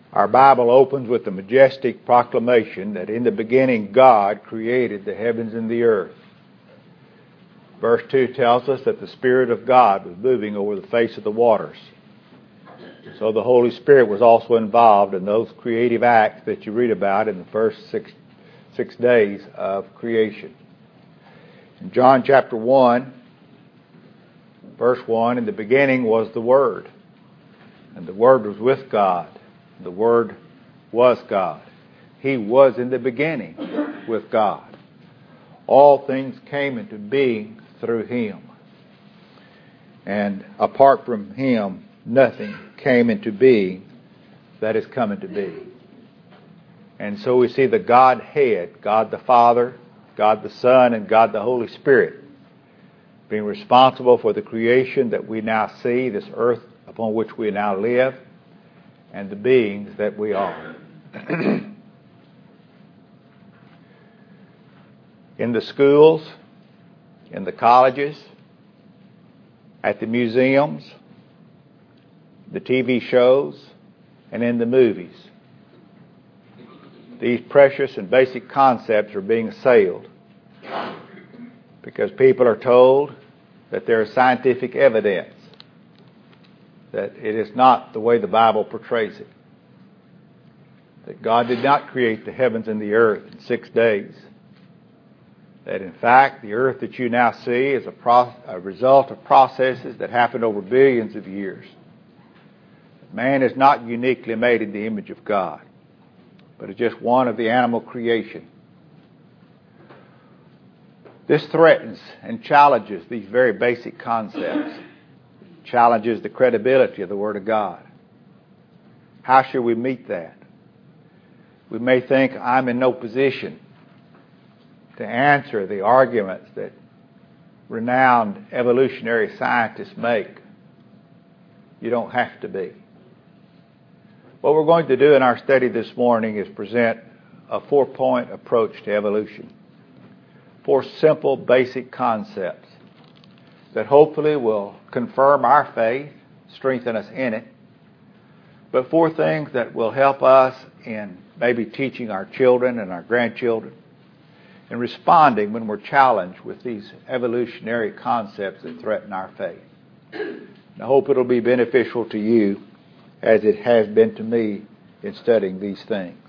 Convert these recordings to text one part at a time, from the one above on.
Our Bible opens with the majestic proclamation that in the beginning God created the heavens and the earth. Verse 2 tells us that the Spirit of God was moving over the face of the waters. So the Holy Spirit was also involved in those creative acts that you read about in the first six days of creation. In John chapter 1, verse 1, in the beginning was the Word, and the Word was with God. The Word was God. He was in the beginning with God. All things came into being through Him. And apart from Him, nothing came into being that is come into being. And so we see the Godhead, God the Father, God the Son, and God the Holy Spirit being responsible for the creation that we now see, this earth upon which we now live, and the beings that we are. In the schools, in the colleges, at the museums, the TV shows, and in the movies, these precious and basic concepts are being assailed because people are told that there is scientific evidence that it is not the way the Bible portrays it. That God did not create the heavens and the earth in 6 days. That in fact the earth that you now see is a result of processes that happened over billions of years. Man is not uniquely made in the image of God, but is just one of the animal creation. This threatens and challenges these very basic concepts. Challenges the credibility of the Word of God. How should we meet that? We may think, I'm in no position to answer the arguments that renowned evolutionary scientists make. You don't have to be. What we're going to do in our study this morning is present a 4-point approach to evolution. 4 simple, basic concepts that hopefully will confirm our faith, strengthen us in it, but 4 things that will help us in maybe teaching our children and our grandchildren and responding when we're challenged with these evolutionary concepts that threaten our faith. And I hope it'll be beneficial to you as it has been to me in studying these things.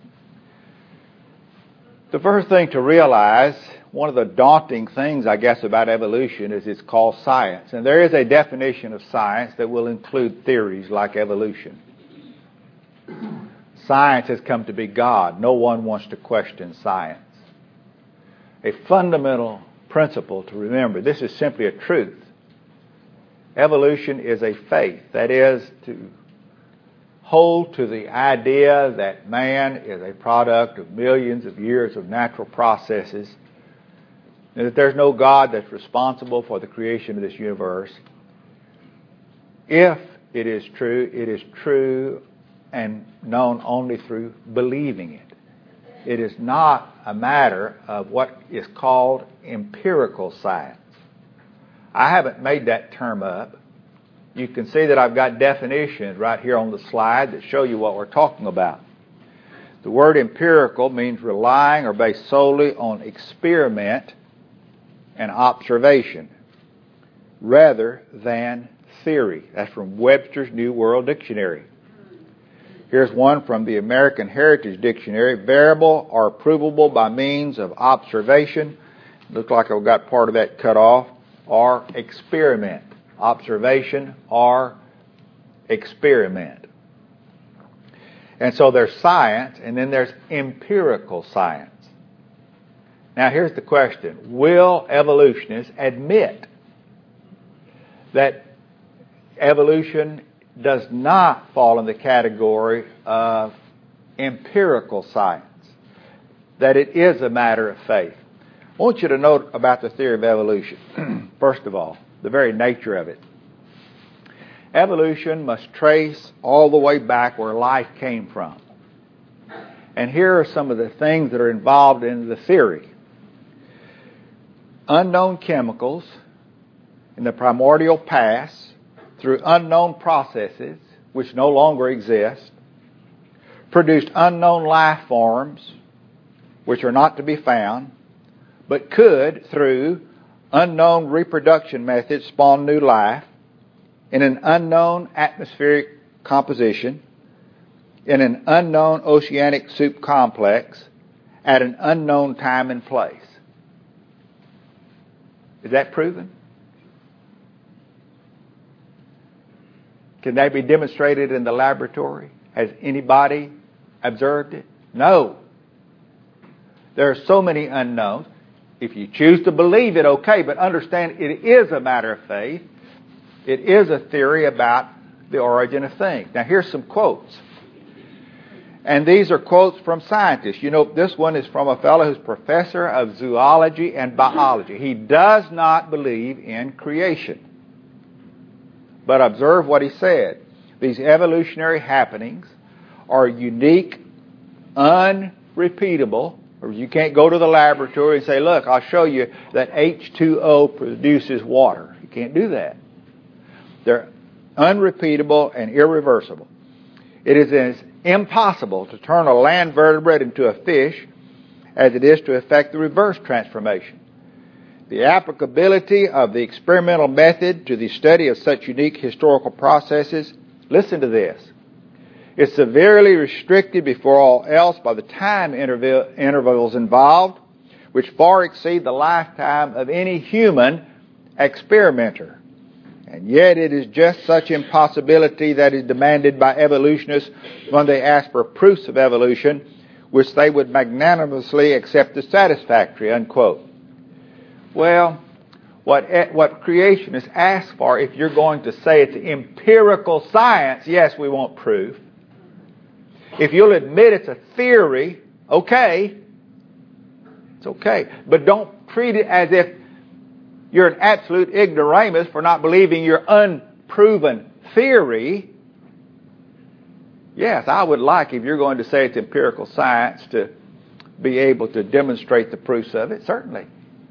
The first thing to realize, one of the daunting things, I guess, about evolution is it's called science. And there is a definition of science that will include theories like evolution. Science has come to be God. No one wants to question science. A fundamental principle to remember, this is simply a truth. Evolution is a faith. That is, to hold to the idea that man is a product of millions of years of natural processes, and that there's no God that's responsible for the creation of this universe. If it is true and known only through believing it. It is not a matter of what is called empirical science. I haven't made that term up. You can see that I've got definitions right here on the slide that show you what we're talking about. The word empirical means relying or based solely on experiment and observation rather than theory. That's from Webster's New World Dictionary. Here's one from the American Heritage Dictionary. Variable or provable by means of observation. Looks like I've got part of that cut off. Or experiment. Observation or experiment. And so there's science, and then there's empirical science. Now here's the question. Will evolutionists admit that evolution does not fall in the category of empirical science? That it is a matter of faith? I want you to note about the theory of evolution. First of all, the very nature of it. Evolution must trace all the way back where life came from. And here are some of the things that are involved in the theory. Unknown chemicals in the primordial past, through unknown processes which no longer exist, produced unknown life forms which are not to be found, but could, through unknown reproduction methods, spawn new life in an unknown atmospheric composition, in an unknown oceanic soup complex, at an unknown time and place. Is that proven? Can they be demonstrated in the laboratory? Has anybody observed it? No. There are so many unknowns. If you choose to believe it, okay, but understand it is a matter of faith. It is a theory about the origin of things. Now here's some quotes. And these are quotes from scientists. You know, this one is from a fellow who's professor of zoology and biology. He does not believe in creation. But observe what he said. These evolutionary happenings are unique, unrepeatable. Or you can't go to the laboratory and say, look, I'll show you that H2O produces water. You can't do that. They're unrepeatable and irreversible. It is as impossible to turn a land vertebrate into a fish as it is to effect the reverse transformation. The applicability of the experimental method to the study of such unique historical processes, listen to this, is severely restricted before all else by the time intervals involved, which far exceed the lifetime of any human experimenter. And yet it is just such impossibility that is demanded by evolutionists when they ask for proofs of evolution, which they would magnanimously accept as satisfactory, unquote. Well, what creationists ask for, if you're going to say it's empirical science, yes, we want proof. If you'll admit it's a theory, okay. It's okay. But don't treat it as if you're an absolute ignoramus for not believing your unproven theory. Yes, I would like, if you're going to say it's empirical science, to be able to demonstrate the proofs of it, certainly.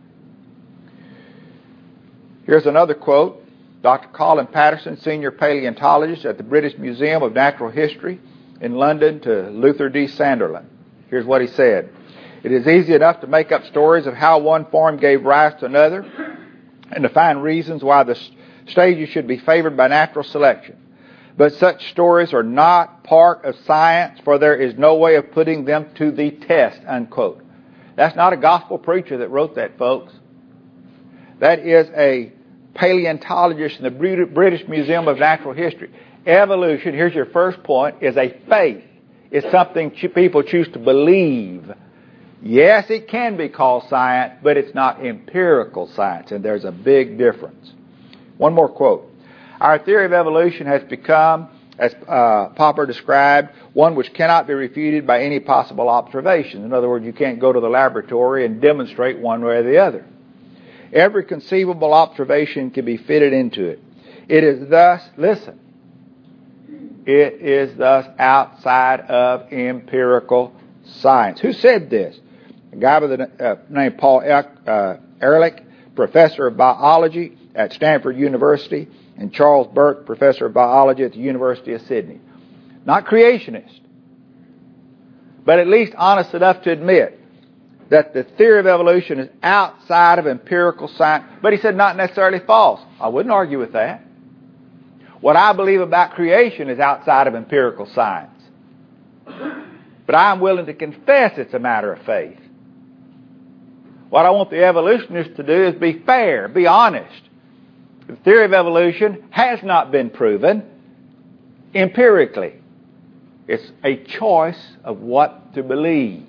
Here's another quote. Dr. Colin Patterson, senior paleontologist at the British Museum of Natural History in London, to Luther D. Sunderland. Here's what he said. It is easy enough to make up stories of how one form gave rise to another and to find reasons why the stages should be favored by natural selection. But such stories are not part of science, for there is no way of putting them to the test, unquote. That's not a gospel preacher that wrote that, folks. That is a paleontologist in the British Museum of Natural History. Evolution, here's your first point, is a faith. It's something people choose to believe. Yes, it can be called science, but it's not empirical science, and there's a big difference. One more quote. Our theory of evolution has become, as Popper described, one which cannot be refuted by any possible observation. In other words, you can't go to the laboratory and demonstrate one way or the other. Every conceivable observation can be fitted into it. It is thus, listen, it is thus outside of empirical science. Who said this? A guy by the name Paul Ehrlich, professor of biology at Stanford University, and Charles Burke, professor of biology at the University of Sydney. Not creationist, but at least honest enough to admit that the theory of evolution is outside of empirical science. But he said not necessarily false. I wouldn't argue with that. What I believe about creation is outside of empirical science. But I'm willing to confess it's a matter of faith. What I want the evolutionists to do is be fair, be honest. The theory of evolution has not been proven empirically. It's a choice of what to believe.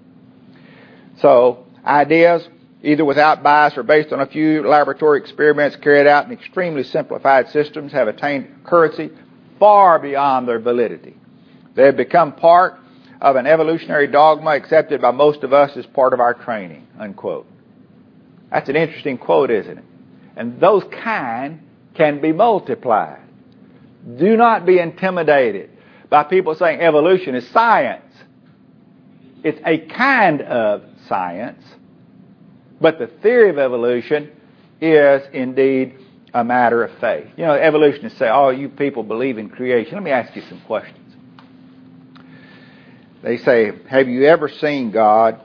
So, ideas, either without bias or based on a few laboratory experiments carried out in extremely simplified systems, have attained accuracy far beyond their validity. They have become part of an evolutionary dogma accepted by most of us as part of our training, unquote. That's an interesting quote, isn't it? And those kind can be multiplied. Do not be intimidated by people saying evolution is science. It's a kind of science, but the theory of evolution is indeed a matter of faith. You know, evolutionists say, oh, you people believe in creation. Let me ask you some questions. They say, have you ever seen God?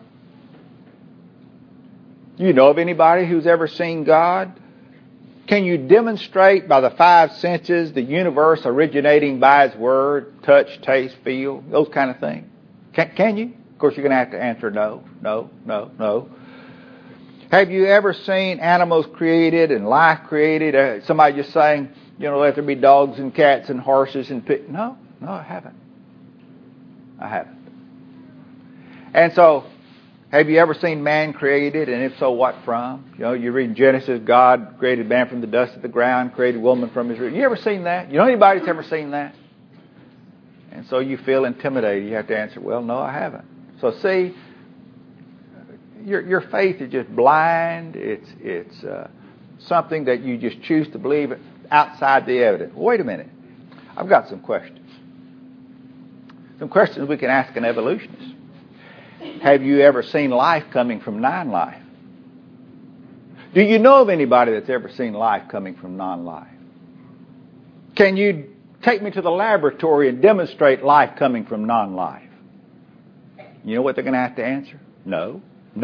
Do you know of anybody who's ever seen God? Can you demonstrate by the five senses the universe originating by His Word, touch, taste, feel, those kind of things? Can you? Of course, you're going to have to answer no, no, no, no. Have you ever seen animals created and life created? Somebody just saying, let there be dogs and cats and horses and pigs. No, I haven't. And so, have you ever seen man created, and if so, what from? You read in Genesis, God created man from the dust of the ground, created woman from his rib. You ever seen that? You know anybody that's ever seen that? And so you feel intimidated. You have to answer, well, no, I haven't. So see, your faith is just blind. It's something that you just choose to believe outside the evidence. Wait a minute. I've got some questions. Some questions we can ask an evolutionist. Have you ever seen life coming from non-life? Do you know of anybody that's ever seen life coming from non-life? Can you take me to the laboratory and demonstrate life coming from non-life? You know what they're going to have to answer? No,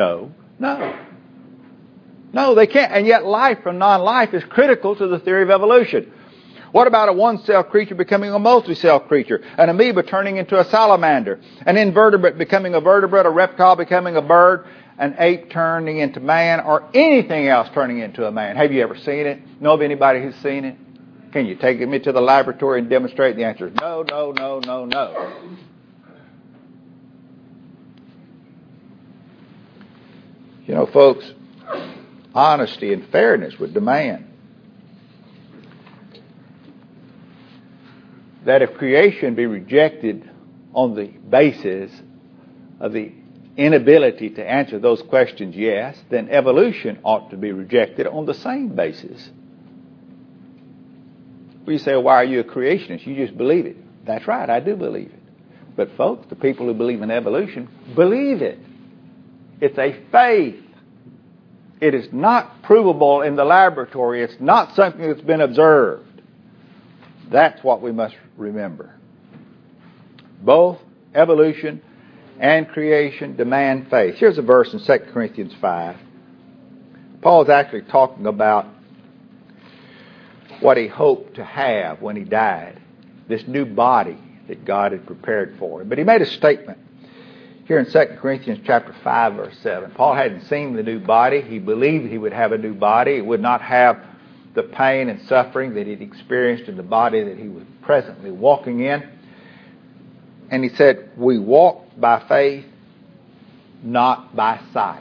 they can't. And yet life from non-life is critical to the theory of evolution. What about a one-cell creature becoming a multi-cell creature? An amoeba turning into a salamander? An invertebrate becoming a vertebrate? A reptile becoming a bird? An ape turning into man? Or anything else turning into a man? Have you ever seen it? Know of anybody who's seen it? Can you take me to the laboratory and demonstrate? The answer is no. Folks, honesty and fairness would demand that if creation be rejected on the basis of the inability to answer those questions yes, then evolution ought to be rejected on the same basis. Well, you say, well, why are you a creationist? You just believe it. That's right, I do believe it. But folks, the people who believe in evolution believe it. It's a faith. It is not provable in the laboratory. It's not something that's been observed. That's what we must remember. Both evolution and creation demand faith. Here's a verse in 2 Corinthians 5. Paul's actually talking about what he hoped to have when he died, this new body that God had prepared for him. But he made a statement here in 2 Corinthians chapter 5, verse 7. Paul hadn't seen the new body. He believed he would have a new body. It would not have the pain and suffering that he'd experienced in the body that he was presently walking in. And he said, we walk by faith, not by sight.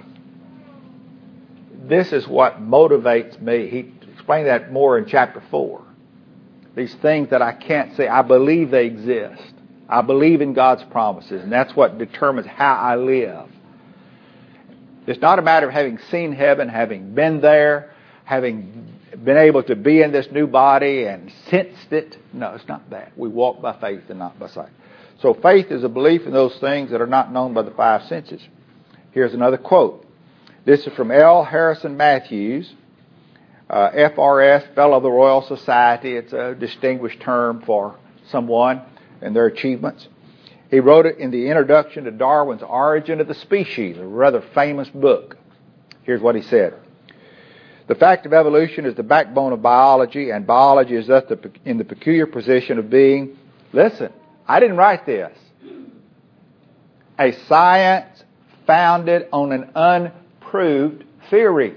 This is what motivates me. He explained that more in chapter 4. These things that I can't see, I believe they exist. I believe in God's promises, and that's what determines how I live. It's not a matter of having seen heaven, having been there, having been able to be in this new body and sensed it. No, it's not that. We walk by faith and not by sight. So faith is a belief in those things that are not known by the five senses. Here's another quote. This is from L. Harrison Matthews, FRS, Fellow of the Royal Society. It's a distinguished term for someone and their achievements. He wrote it in the introduction to Darwin's Origin of the Species, a rather famous book. Here's what he said. The fact of evolution is the backbone of biology, and biology is thus in the peculiar position of being, listen, I didn't write this, a science founded on an unproved theory.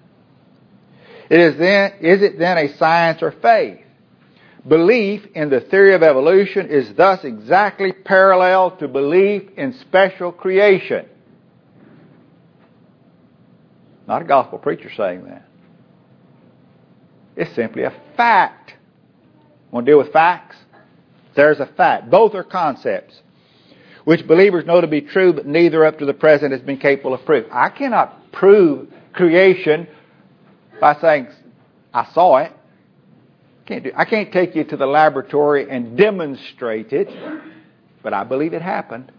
Is it then a science or faith? Belief in the theory of evolution is thus exactly parallel to belief in special creation. Not a gospel preacher saying that. It's simply a fact. Want to deal with facts? There's a fact. Both are concepts which believers know to be true, but neither up to the present has been capable of proof. I cannot prove creation by saying, I saw it. I can't take you to the laboratory and demonstrate it, but I believe it happened.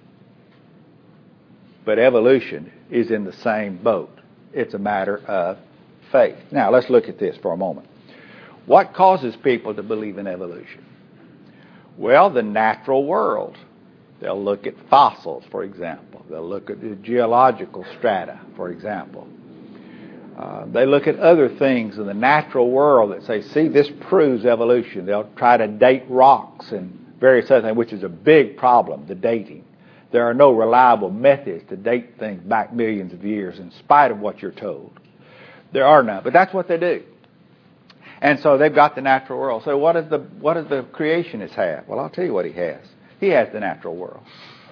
But evolution is in the same boat. It's a matter of faith. Now, let's look at this for a moment. What causes people to believe in evolution? Well, the natural world. They'll look at fossils, for example. They'll look at the geological strata, for example. They look at other things in the natural world that say, see, this proves evolution. They'll try to date rocks and various other things, which is a big problem, the dating. There are no reliable methods to date things back millions of years, in spite of what you're told. There are none, but that's what they do. And so they've got the natural world. So what does the creationist have? Well, I'll tell you what he has. He has the natural world.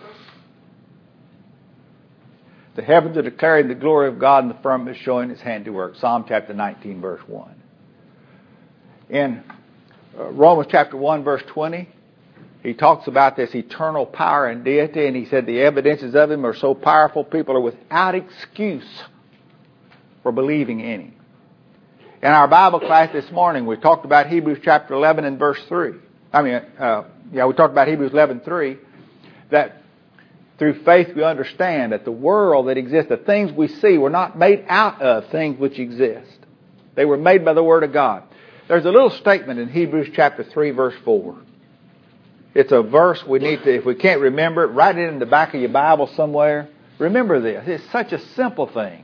The heavens are declaring the glory of God, and the firmament is showing His handiwork. Psalm chapter 19, verse 1. In Romans chapter 1, verse 20, he talks about this eternal power and deity, and he said the evidences of Him are so powerful, people are without excuse for believing in Him. In our Bible class this morning, we talked about Hebrews chapter 11 and verse 3. We talked about Hebrews 11:3, that through faith we understand that the world that exists, the things we see, were not made out of things which exist. They were made by the Word of God. There's a little statement in Hebrews chapter 3, verse 4. It's a verse we need to, if we can't remember it, write it in the back of your Bible somewhere. Remember this. It's such a simple thing.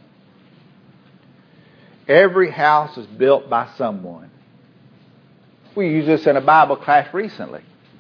Every house is built by someone. We used this in a Bible class recently.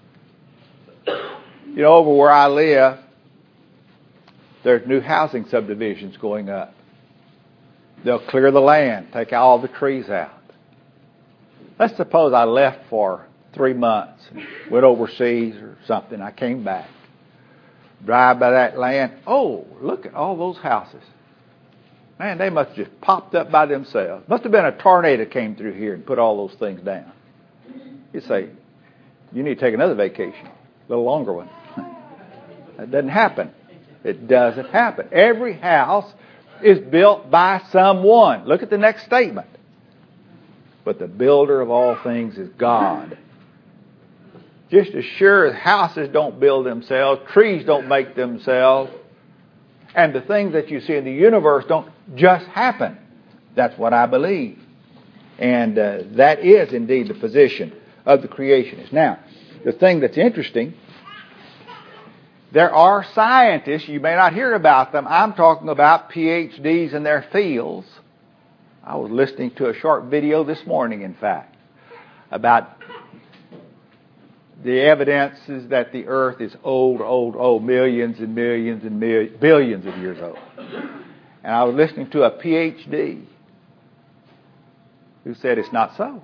Over where I live, there's new housing subdivisions going up. They'll clear the land, take all the trees out. Let's suppose I left for 3 months, went overseas or something. I came back. Drive by that land. Oh, look at all those houses. Man, they must have just popped up by themselves. Must have been a tornado came through here and put all those things down. You say, you need to take another vacation, a little longer one. That doesn't happen. It doesn't happen. Every house is built by someone. Look at the next statement. But the builder of all things is God. Just as sure as houses don't build themselves, trees don't make themselves, and the things that you see in the universe don't just happen. That's what I believe. And that is indeed the position of the creationists. Now, the thing that's interesting, there are scientists, you may not hear about them. I'm talking about PhDs in their fields. I was listening to a short video this morning, in fact, about the evidences that the earth is old, millions and millions and billions of years old. And I was listening to a PhD who said it's not so.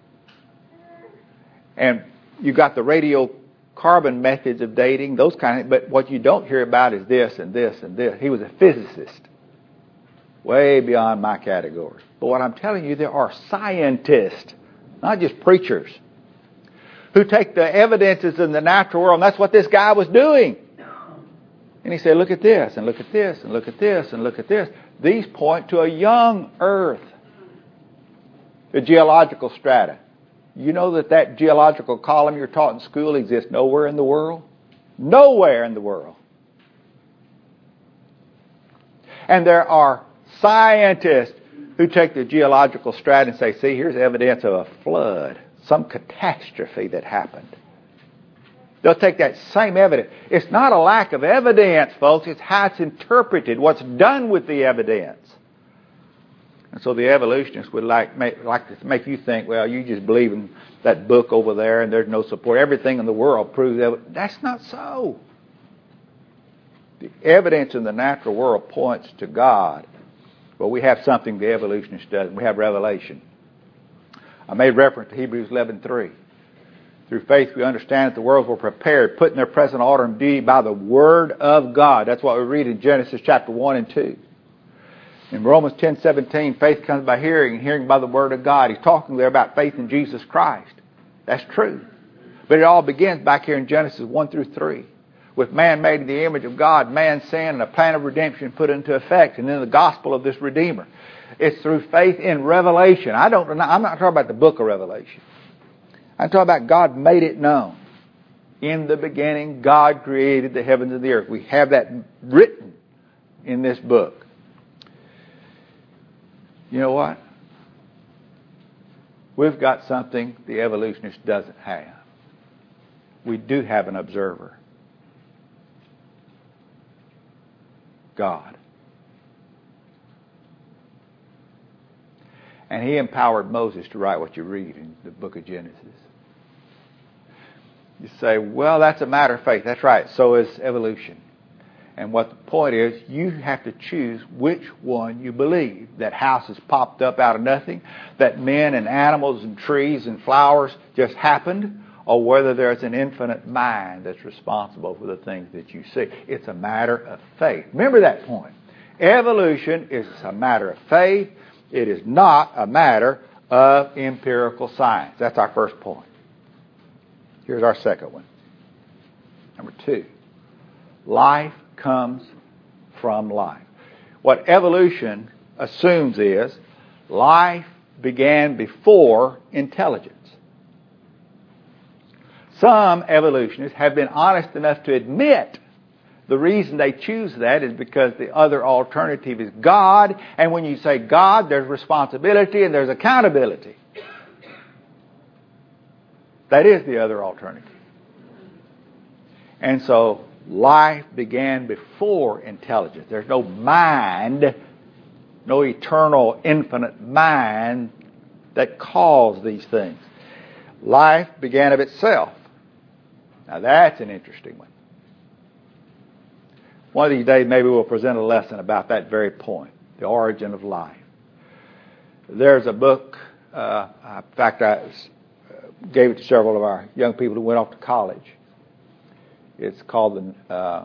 And you got the radiocarbon methods of dating, those kind of, but what you don't hear about is this and this and this. He was a physicist, way beyond my category. But what I'm telling you, there are scientists, not just preachers, who take the evidences in the natural world, and that's what this guy was doing. And he said, look at this, and look at this, and look at this, and look at this. These point to a young earth. The geological strata. You know that geological column you're taught in school exists nowhere in the world? Nowhere in the world. And there are scientists who take the geological strata and say, see, here's evidence of a flood, some catastrophe that happened. They'll take that same evidence. It's not a lack of evidence, folks. It's how it's interpreted, what's done with the evidence. And so the evolutionists would like to make you think, well, you just believe in that book over there and there's no support. Everything in the world proves that. That's not so. The evidence in the natural world points to God. But we have something the evolutionist doesn't. We have revelation. I made reference to Hebrews 11:3. Through faith we understand that the worlds were prepared, put in their present order and beauty by the Word of God. That's what we read in Genesis chapter 1 and 2. In Romans 10:17, faith comes by hearing, and hearing by the Word of God. He's talking there about faith in Jesus Christ. That's true. But it all begins back here in Genesis 1 through 3. With man made in the image of God, man sinned, and a plan of redemption put into effect, and then the gospel of this Redeemer. It's through faith in revelation. I'm not talking about the book of Revelation. I'm talking about God made it known. In the beginning, God created the heavens and the earth. We have that written in this book. You know what? We've got something the evolutionist doesn't have. We do have an observer. God. And He empowered Moses to write what you read in the book of Genesis. You say, well, that's a matter of faith. That's right. So is evolution. And what the point is, you have to choose which one you believe. That houses popped up out of nothing, that men and animals and trees and flowers just happened, or whether there's an infinite mind that's responsible for the things that you see. It's a matter of faith. Remember that point. Evolution is a matter of faith. It is not a matter of empirical science. That's our first point. Here's our second one. Number 2. Life comes from life. What evolution assumes is life began before intelligence. Some evolutionists have been honest enough to admit the reason they choose that is because the other alternative is God, and when you say God, there's responsibility and there's accountability. That is the other alternative. And so life began before intelligence. There's no mind, no eternal, infinite mind that caused these things. Life began of itself. Now that's an interesting one. One of these days maybe we'll present a lesson about that very point, the origin of life. There's a book, in fact I gave it to several of our young people who went off to college. It's called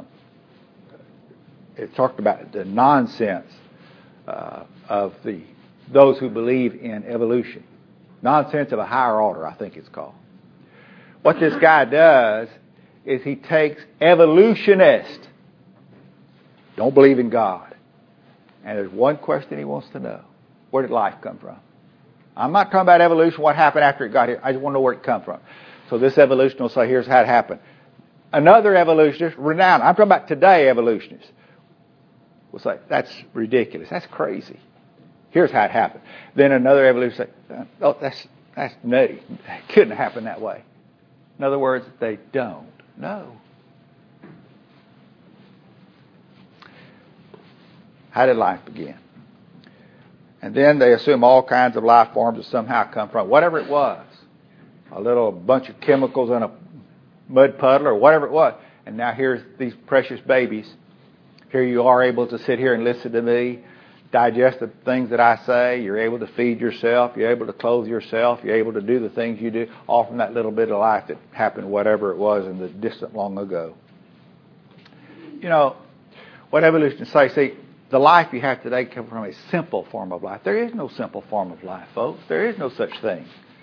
it talked about the nonsense of those who believe in evolution. Nonsense of a higher order, I think it's called. What this guy does is he takes evolutionists, don't believe in God, and there's one question he wants to know. Where did life come from? I'm not talking about evolution, what happened after it got here. I just want to know where it come from. So this evolutionist will say, here's how it happened. Another evolutionist, renowned, I'm talking about today evolutionists, will say, that's ridiculous. That's crazy. Here's how it happened. Then another evolutionist will say, oh, that's nutty. It couldn't happen that way. In other words, they don't know. How did life begin? And then they assume all kinds of life forms that somehow come from whatever it was. A little bunch of chemicals in a mud puddle or whatever it was. And now here's these precious babies. Here you are able to sit here and listen to me, digest the things that I say. You're able to feed yourself. You're able to clothe yourself. You're able to do the things you do, all from that little bit of life that happened, whatever it was in the distant long ago. You know, what evolutionists say, see, the life you have today comes from a simple form of life. There is no simple form of life, folks. There is no such thing.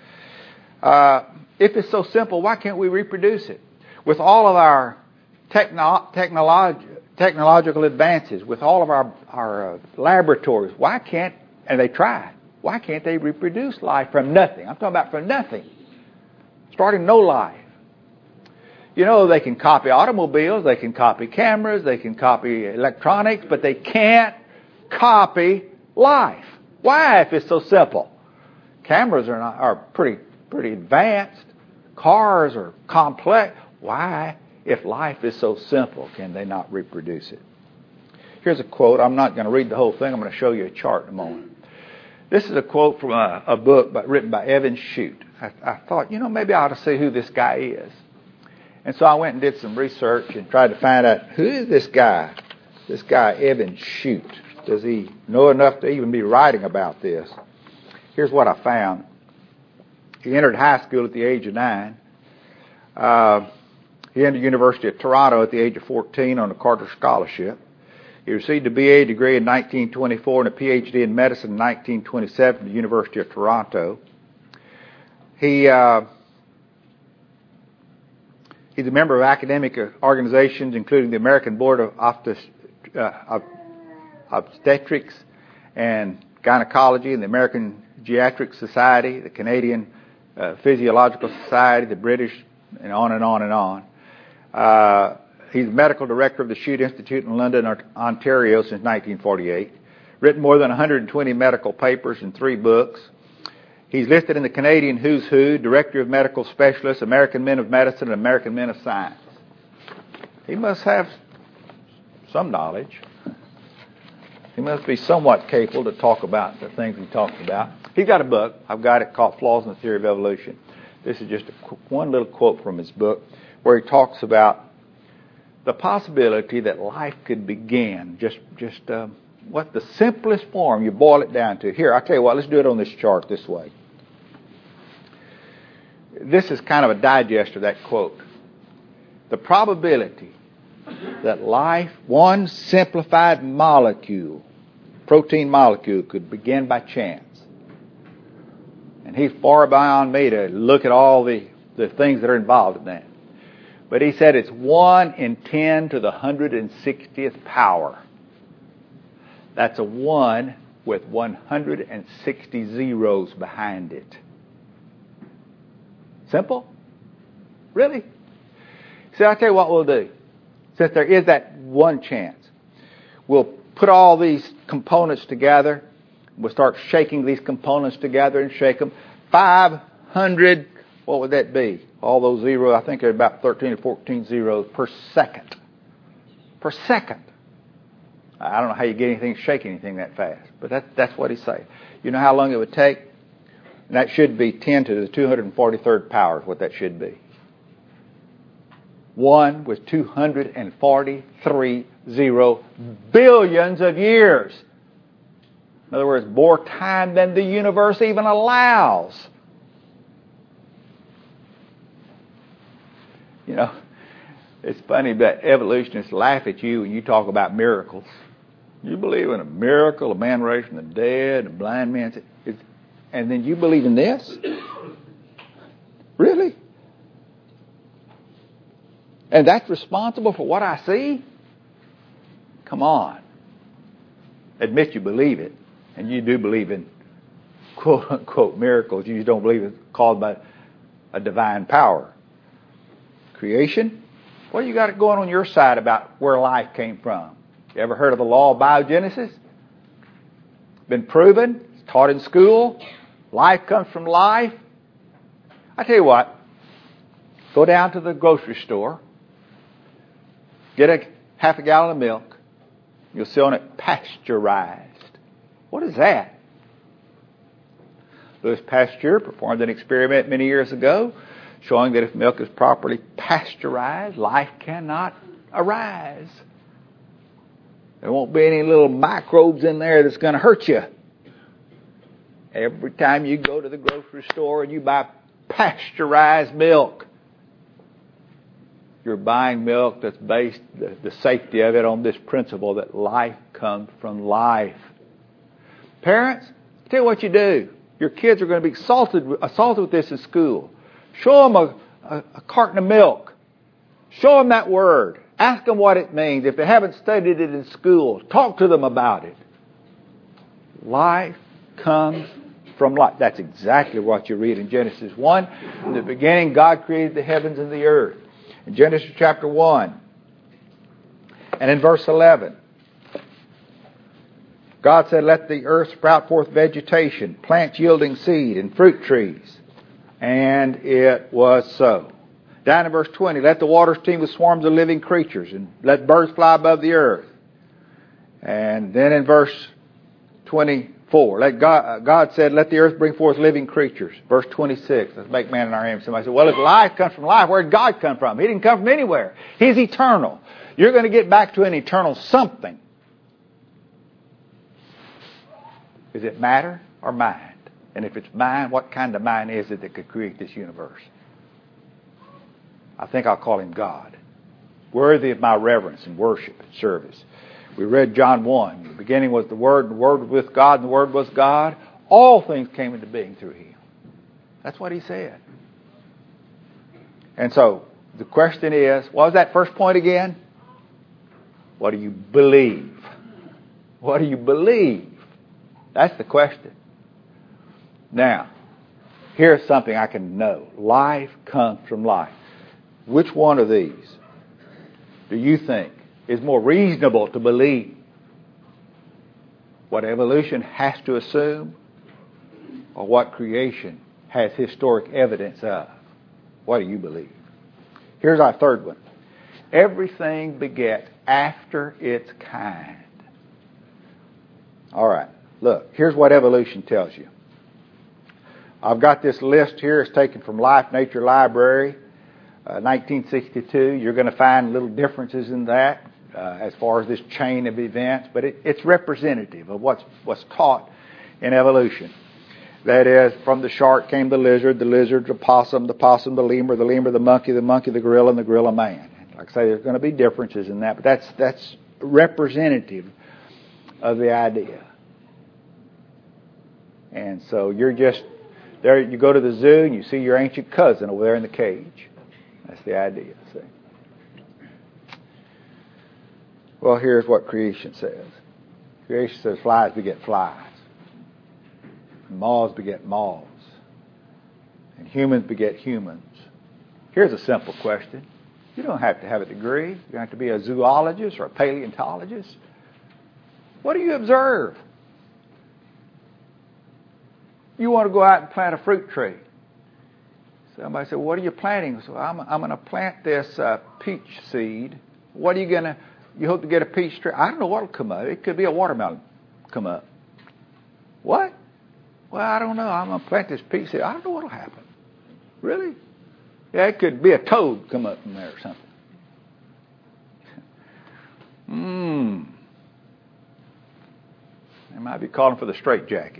If it's so simple, why can't we reproduce it? With all of our technological advances, with all of our laboratories, why can't, and they try, why can't they reproduce life from nothing? I'm talking about from nothing. Starting no life. You know, they can copy automobiles, they can copy cameras, they can copy electronics, but they can't copy life. Why, if it's so simple? Cameras are pretty advanced. Cars are complex. Why, if life is so simple, can they not reproduce it? Here's a quote. I'm not going to read the whole thing. I'm going to show you a chart in a moment. This is a quote from a book written by Evan Shute. I thought, maybe I ought to see who this guy is. And so I went and did some research and tried to find out, who is this guy? This guy, Evan Shute. Does he know enough to even be writing about this? Here's what I found. He entered high school at the age of 9. He entered the University of Toronto at the age of 14 on a Carter Scholarship. He received a BA degree in 1924 and a PhD in medicine in 1927 from the University of Toronto. He's a member of academic organizations, including the American Board of Obstetrics and Gynecology, and the American Geriatric Society, the Canadian Physiological Society, the British, and on and on and on. He's medical director of the Shute Institute in London, Ontario since 1948. Written more than 120 medical papers and 3 books. He's listed in the Canadian Who's Who, Director of Medical Specialists, American Men of Medicine, and American Men of Science. He must have some knowledge. He must be somewhat capable to talk about the things he talks about. He's got a book. I've got it called Flaws in the Theory of Evolution. This is just one little quote from his book where he talks about the possibility that life could begin. What the simplest form you boil it down to. Here, I'll tell you what, let's do it on this chart this way. This is kind of a digest of that quote. The probability that life, one simplified molecule, protein molecule, could begin by chance. And he's far beyond me to look at all the things that are involved in that. But he said it's 1 in 10 to the 160th power. That's a 1 with 160 zeros behind it. Simple? Really? See, I'll tell you what we'll do. Since there is that one chance, we'll put all these components together. We'll start shaking these components together and shake them. 500, what would that be? All those zeros, I think they're about 13 or 14 zeros per second. Per second. I don't know how you get anything, shake anything that fast, but that's what he's saying. You know how long it would take? And that should be 10 to the 243rd power is what that should be. 1 with 243 billions of years. In other words, more time than the universe even allows. You know, it's funny that evolutionists laugh at you when you talk about miracles. You believe in a miracle, a man raised from the dead, a blind man, and then you believe in this? Really? And that's responsible for what I see? Come on. Admit you believe it. And you do believe in quote-unquote miracles. You just don't believe it's caused by a divine power. Creation? What do you got going on your side about where life came from? You ever heard of the law of biogenesis? Been proven? It's taught in school. Life comes from life. I tell you what. Go down to the grocery store. Get a half a gallon of milk. You'll see on it pasteurized. What is that? Louis Pasteur performed an experiment many years ago showing that if milk is properly pasteurized, life cannot arise. There won't be any little microbes in there that's going to hurt you. Every time you go to the grocery store and you buy pasteurized milk, you're buying milk that's based, the safety of it, on this principle that life comes from life. Parents, tell you what you do. Your kids are going to be assaulted with this in school. Show them a carton of milk. Show them that word. Ask them what it means. If they haven't studied it in school, talk to them about it. Life comes from life. That's exactly what you read in Genesis 1. In the beginning, God created the heavens and the earth. In Genesis chapter 1 and in verse 11, God said, let the earth sprout forth vegetation, plants yielding seed, and fruit trees. And it was so. Down in verse 20, let the waters teem with swarms of living creatures, and let birds fly above the earth. And then in verse 24, God said, let the earth bring forth living creatures. Verse 26, let's make man in our image. Somebody said, well, if life comes from life, where did God come from? He didn't come from anywhere. He's eternal. You're going to get back to an eternal something. Is it matter or mind? And if it's mind, what kind of mind is it that could create this universe? I think I'll call him God. Worthy of my reverence and worship and service. We read John 1. In the beginning was the Word, and the Word was with God, and the Word was God. All things came into being through him. That's what he said. And so, the question is, what was that first point again? What do you believe? What do you believe? That's the question. Now, here's something I can know. Life comes from life. Which one of these do you think is more reasonable to believe? What evolution has to assume, or what creation has historic evidence of? What do you believe? Here's our third one. Everything begets after its kind. All right. Look, here's what evolution tells you. I've got this list here. It's taken from Life Nature Library, 1962. You're going to find little differences in that as far as this chain of events, but it's representative of what's taught in evolution. That is, from the shark came the lizard the possum the lemur the monkey the gorilla, and the gorilla man. Like I say, there's going to be differences in that, but that's representative of the idea. And so you're just there. You go to the zoo and you see your ancient cousin over there in the cage. That's the idea. See. Well, here's what creation says. Creation says flies beget flies. Moths beget moths. And humans beget humans. Here's a simple question. You don't have to have a degree. You don't have to be a zoologist or a paleontologist. What do you observe? You want to go out and plant a fruit tree. Somebody said, what are you planting? So I'm going to plant this peach seed. What are you going to... You hope to get a peach tree? I don't know what will come up. It could be a watermelon come up. What? Well, I don't know. I'm going to plant this peach seed. I don't know what will happen. Really? Yeah, it could be a toad come up from there or something. They might be calling for the straitjacket.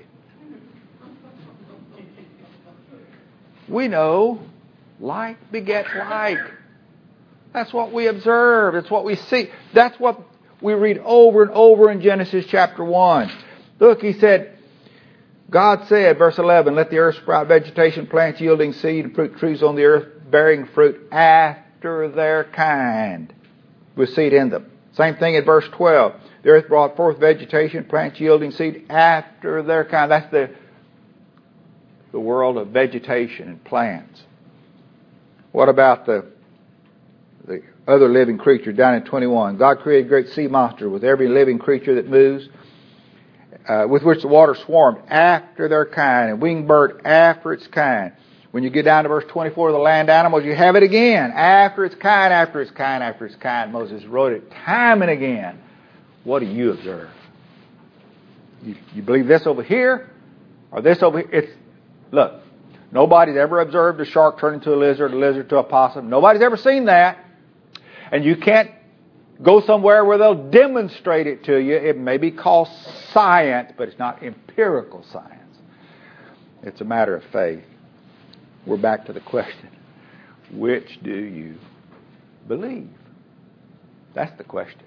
We know like begets like. That's what we observe. That's what we see. That's what we read over and over in Genesis chapter 1. Look, he said, God said, verse 11, let the earth sprout vegetation, plants yielding seed, and fruit trees on the earth, bearing fruit after their kind, with seed in them. Same thing in verse 12. The earth brought forth vegetation, plants yielding seed after their kind. That's the world of vegetation and plants. What about the other living creature down in 21? God created great sea monsters with every living creature that moves, with which the water swarmed after their kind, and winged bird after its kind. When you get down to verse 24 of the land animals, you have it again. After its kind, after its kind, after its kind. Moses wrote it time and again. What do you observe? You believe this over here or this over here? Look, nobody's ever observed a shark turn into a lizard to a possum. Nobody's ever seen that. And you can't go somewhere where they'll demonstrate it to you. It may be called science, but it's not empirical science. It's a matter of faith. We're back to the question. Which do you believe? That's the question.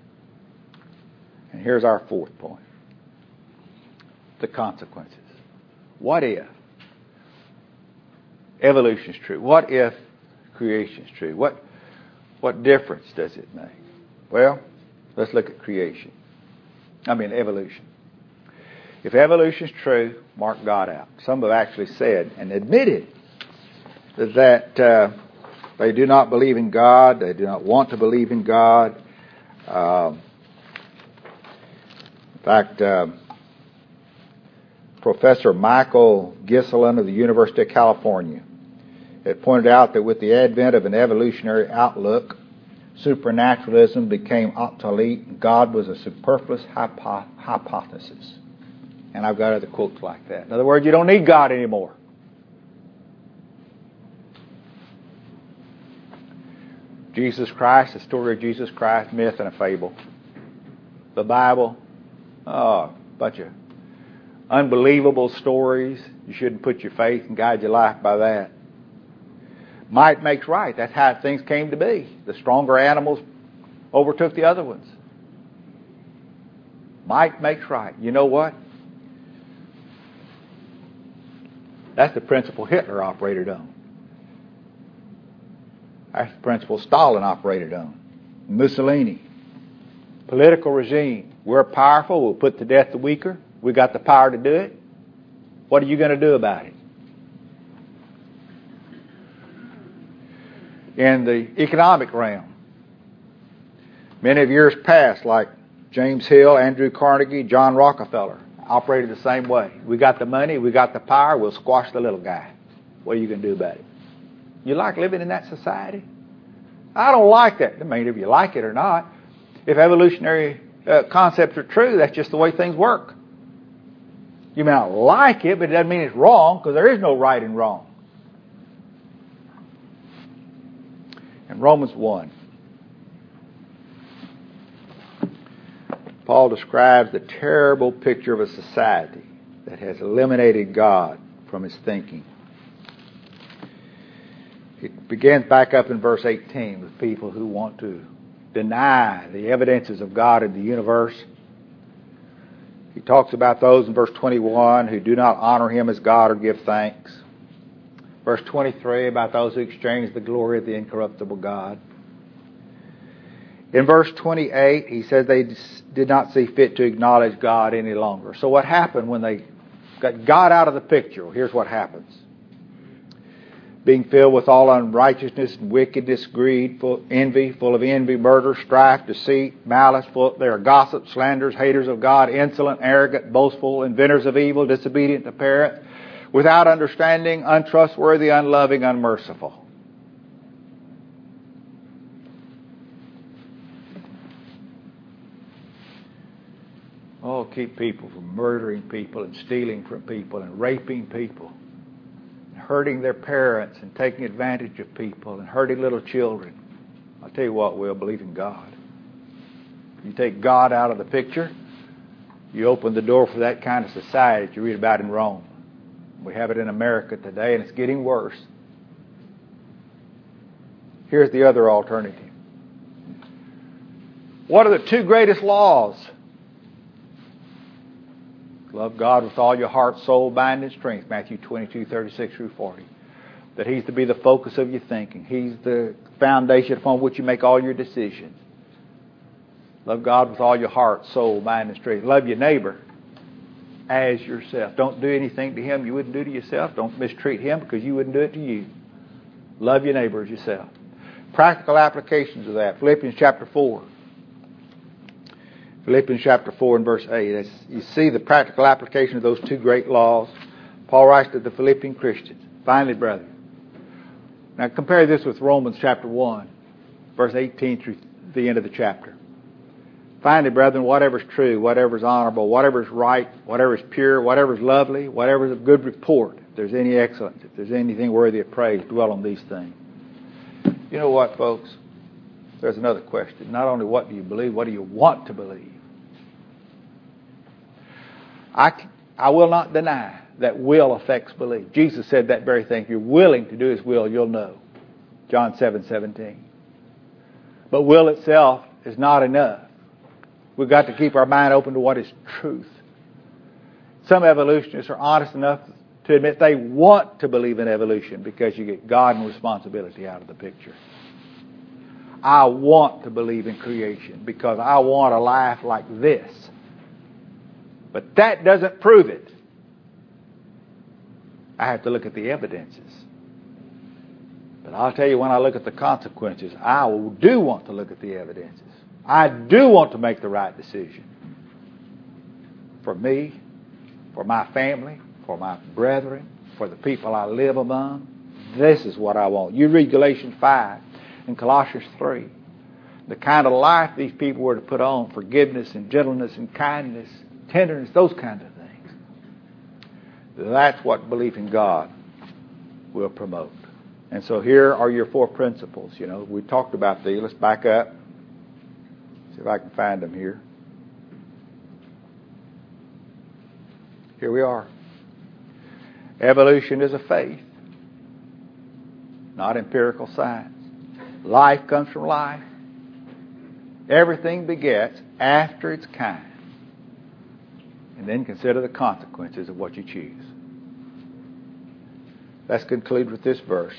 And here's our fourth point. The consequences. What if evolution is true? What if creation is true? What difference does it make? Well, let's look at evolution. If evolution is true, mark God out. Some have actually said and admitted that they do not believe in God. They do not want to believe in God. In fact, Professor Michael Giselin of the University of California had pointed out that with the advent of an evolutionary outlook, supernaturalism became obsolete and God was a superfluous hypothesis. And I've got other quotes like that. In other words, you don't need God anymore. Jesus Christ, the story of Jesus Christ, myth and a fable. The Bible, a bunch of unbelievable stories. You shouldn't put your faith and guide your life by that. Might makes right. That's how things came to be. The stronger animals overtook the other ones. Might makes right. You know what? That's the principle Hitler operated on. That's the principle Stalin operated on. Mussolini. Political regime. We're powerful. We'll put to death the weaker. We got the power to do it. What are you going to do about it? In the economic realm, many of years past, like James Hill, Andrew Carnegie, John Rockefeller, operated the same way. We got the money, we got the power, we'll squash the little guy. What are you going to do about it? You like living in that society? I don't like that. I mean, if you like it or not. If evolutionary concepts are true. That's just the way things work. You may not like it, but it doesn't mean it's wrong, because there is no right and wrong. In Romans 1, Paul describes the terrible picture of a society that has eliminated God from its thinking. It begins back up in verse 18 with people who want to deny the evidences of God in the universe. He talks about those in verse 21 who do not honor Him as God or give thanks. Verse 23 about those who exchange the glory of the incorruptible God. In verse 28, he says they did not see fit to acknowledge God any longer. So what happened when they got God out of the picture? Well, here's what happens. Being filled with all unrighteousness and wickedness, greed, full of envy, murder, strife, deceit, malice. They are gossips, slanderers, haters of God, insolent, arrogant, boastful, inventors of evil, disobedient to parents, without understanding, untrustworthy, unloving, unmerciful. Oh, keep people from murdering people and stealing from people and raping people, hurting their parents and taking advantage of people and hurting little children. I'll tell you what, we'll believe in God. You take God out of the picture, you open the door for that kind of society that you read about in Rome. We have it in America today, and it's getting worse. Here's the other alternative. What are the two greatest laws? Love God with all your heart, soul, mind, and strength. Matthew 22:36 through 40. That He's to be the focus of your thinking. He's the foundation upon which you make all your decisions. Love God with all your heart, soul, mind, and strength. Love your neighbor as yourself. Don't do anything to him you wouldn't do to yourself. Don't mistreat him because you wouldn't do it to you. Love your neighbor as yourself. Practical applications of that. Philippians chapter 4. Philippians chapter 4 and verse 8. You see the practical application of those two great laws. Paul writes to the Philippian Christians. Finally, brethren. Now compare this with Romans chapter 1, verse 18 through the end of the chapter. Finally, brethren, whatever is true, whatever is honorable, whatever is right, whatever is pure, whatever is lovely, whatever is of good report, if there's any excellence, if there's anything worthy of praise, dwell on these things. You know what, folks? There's another question. Not only what do you believe, what do you want to believe? I will not deny that will affects belief. Jesus said that very thing. If you're willing to do His will, you'll know. John 7:17. But will itself is not enough. We've got to keep our mind open to what is truth. Some evolutionists are honest enough to admit they want to believe in evolution because you get God and responsibility out of the picture. I want to believe in creation because I want a life like this. But that doesn't prove it. I have to look at the evidences. But I'll tell you, when I look at the consequences, I do want to look at the evidences. I do want to make the right decision. For me, for my family, for my brethren, for the people I live among. This is what I want. You read Galatians 5 and Colossians 3. The kind of life these people were to put on, forgiveness and gentleness and kindness, tenderness, those kinds of things. That's what belief in God will promote. And so here are your 4 principles. You know, we talked about these. Let's back up. See if I can find them here. Here we are. Evolution is a faith, not empirical science. Life comes from life. Everything begets after its kind. And then consider the consequences of what you choose. Let's conclude with this verse.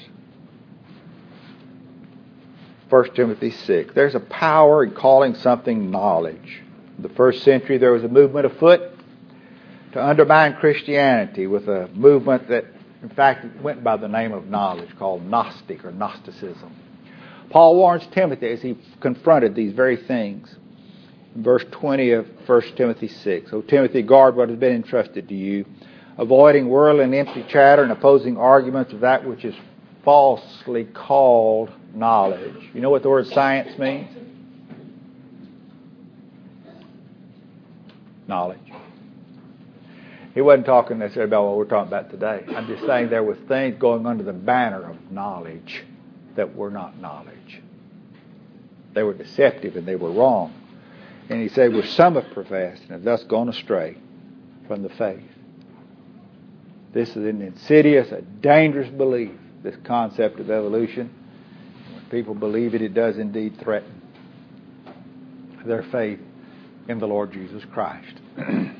1 Timothy 6. There's a power in calling something knowledge. In the first century, there was a movement afoot to undermine Christianity with a movement that, in fact, went by the name of knowledge, called Gnostic or Gnosticism. Paul warns Timothy as he confronted these very things. In verse 20 of 1 Timothy 6. O Timothy, guard what has been entrusted to you, avoiding worldly and empty chatter and opposing arguments of that which is falsely called knowledge. You know what the word science means? knowledge. He wasn't talking necessarily about what we're talking about today. I'm just saying there was things going under the banner of knowledge that were not knowledge. They were deceptive and they were wrong. And he said, which some have professed and have thus gone astray from the faith. This is an insidious, a dangerous belief, this concept of evolution. When people believe it, it does indeed threaten their faith in the Lord Jesus Christ.